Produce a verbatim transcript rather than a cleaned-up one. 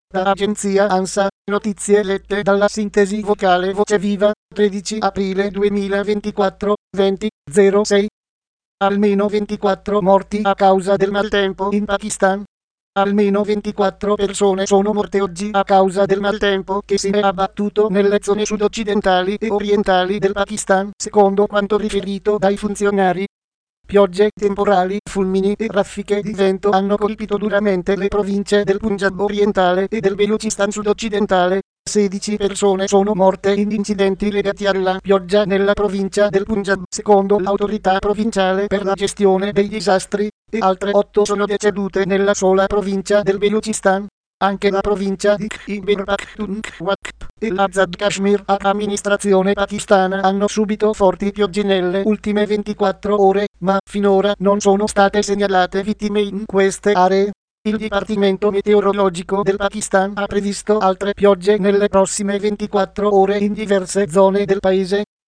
Da agenzia ANSA, notizie lette dalla sintesi vocale Voce Viva, tredici aprile duemilaventiquattro, venti zero sei. Almeno ventiquattro morti a causa del maltempo in Pakistan. Almeno ventiquattro persone sono morte oggi a causa del maltempo che si è abbattuto nelle zone sud-occidentali e orientali del Pakistan, secondo quanto riferito dai funzionari. Piogge, temporali, fulmini e raffiche di vento hanno colpito duramente le province del Punjab orientale e del Belucistan sud-occidentale. sedici persone sono morte in incidenti legati alla pioggia nella provincia del Punjab, secondo l'autorità provinciale per la gestione dei disastri, e altre otto sono decedute nella sola provincia del Belucistan. Anche la provincia di Khyber Pakhtunkhwa e l'Azad Kashmir ad amministrazione pakistana hanno subito forti piogge nelle ultime ventiquattro ore, ma finora non sono state segnalate vittime in queste aree. Il Dipartimento Meteorologico del Pakistan ha previsto altre piogge nelle prossime ventiquattro ore in diverse zone del paese.